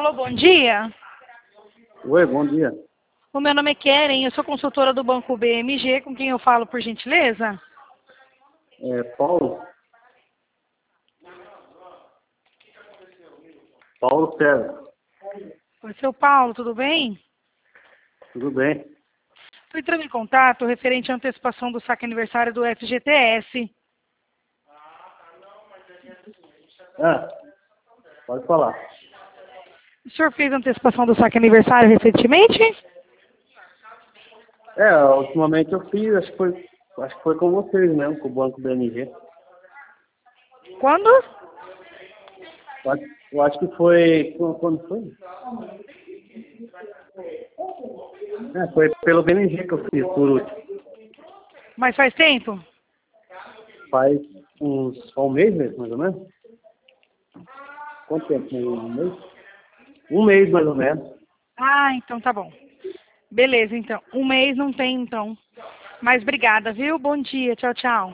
Alô, bom dia. Oi, bom dia. O meu nome é Keren, eu sou consultora do Banco BMG, com quem eu falo, por gentileza? É Paulo? Paulo César. Oi, seu Paulo, tudo bem? Tudo bem? Estou entrando em contato referente à antecipação do saque aniversário do FGTS. Ah, pode falar. O senhor fez a antecipação do saque aniversário recentemente? Ultimamente eu fiz, acho que foi com vocês mesmo, com o Banco BMG. Quando? Eu acho que foi, quando foi? Foi pelo BMG que eu fiz, por último. Mas faz tempo? Faz um mês mesmo, mais ou menos. Quanto tempo? Um mês? Um mês, mais ou menos. Ah, então tá bom. Beleza, então. Um mês não tem, então. Mas obrigada, viu? Bom dia. Tchau, tchau.